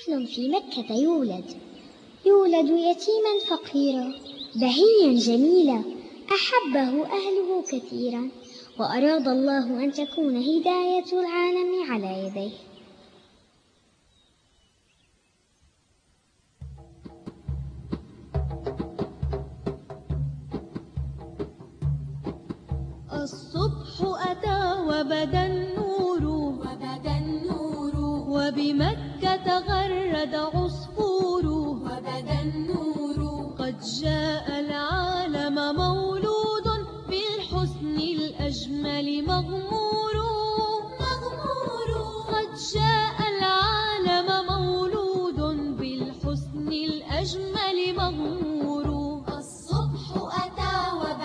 طفل في مكة يولد يتيما فقيرا بهيا جميلا أحبه أهله كثيرا، وأراد الله أن تكون هداية العالم على يديه. الصبح أتى وبدا النور وبمكة غرد عصفور وبدا النور. قد جاء العالم مولود بالحسن الأجمل مغمور. قد جاء العالم مولود بالحسن الأجمل مغمور. الصبح أتى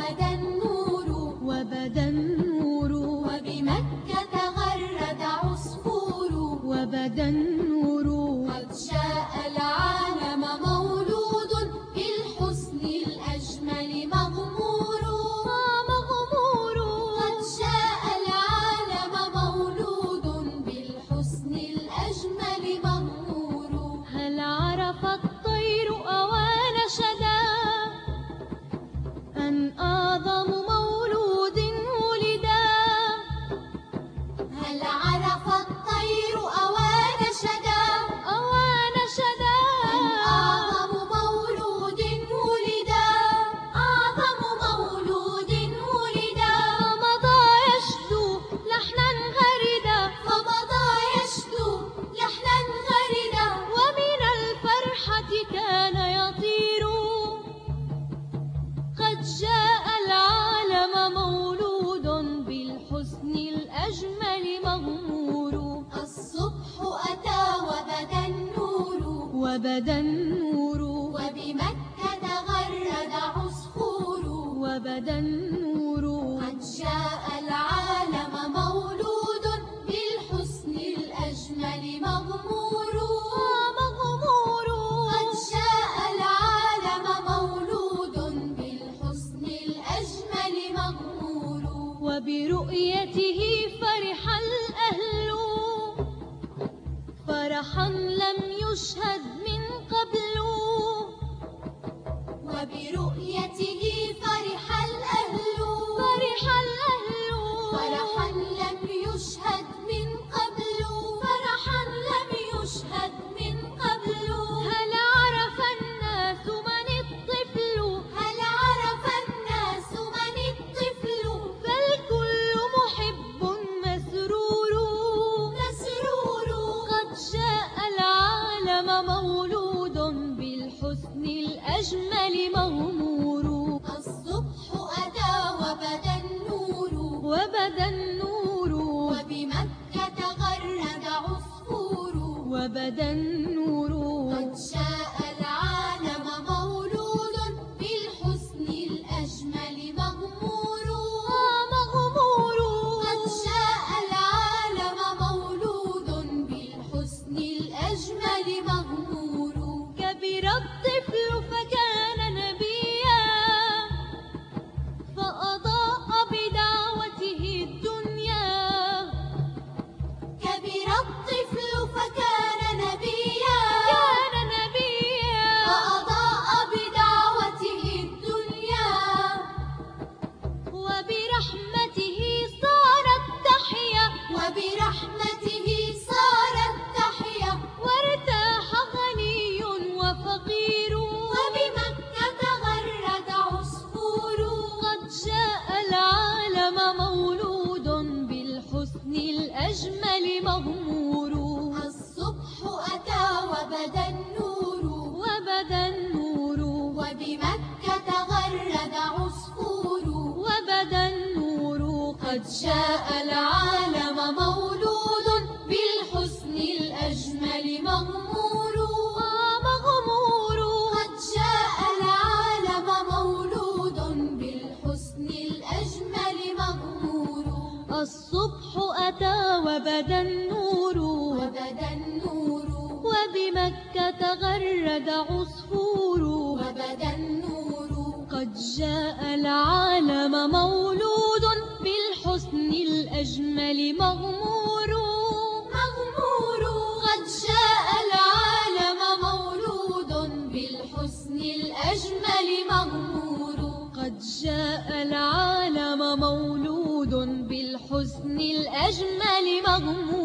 وبدا النور وبمكة غرد عصفور وبدا النور. قد جاء العالم مولود بالحسن الأجمل مغمور. قد جاء العالم مولود بالحسن الأجمل مغمور. هل عرف الطير أوان شدا أن أعظم مولود ولدا؟ هل عرف الطير أوان شدا أن أعظم مولود ولدا. أعظم مولود ولدا. فمضى يشدو لحنا غردا ومن الفرحة كان يطير. قد جاء العالم مولود بالحسن الأجمل مغمور. الصبح أتى وبدا النور وبمكة غرد عصفور وبدا النور. قد جاء العالم مولود بالحسن الأجمل مغمور. قد جاء العالم مولود بالحسن الأجمل مغمور. وبرؤيته فرح الأهل فرحا لم يشهد من قبل. وبرؤيته فرح الأهل فرحا لم يشهد من قبل. هل عرف الناس من الطفل فالكل محب مسرور. قد جاء العالم مولود بالحسن الأجمل مغمور. الصبح أتى وبدا النور وبمكة غرد عصفور وبدا النور. قد جاء العالم مولود بالحسن الأجمل مغمور. قد جاء العالم مولود بالحسن الأجمل مغمور. كبر الطفل فكان نبيا فأضاء بدعوته الدنيا. كبر الطفل فكان نبيا فأضاء بدعوته الدنيا. وبرحمته صارت تحيا وارتاح غني وفقير. وبمكة غرد عصفور. قد جاء العالم مولود بالحسن الأجمل مغمور. الصبح أتى وبدا النور وبمكة غرد عصفور وبدا النور. قد جاء العالم مولود بالحسن الأجمل مغمور. قد جاء العالم مولود بالحسن الأجمل مغمور. الصبح أتى وبدا النور وبمكة غرد عصفور وبدا النور. قد جاء العالم مولود بالحسن الأجمل مغمور. قد جاء العالم مولود بالحسن الأجمل مغمور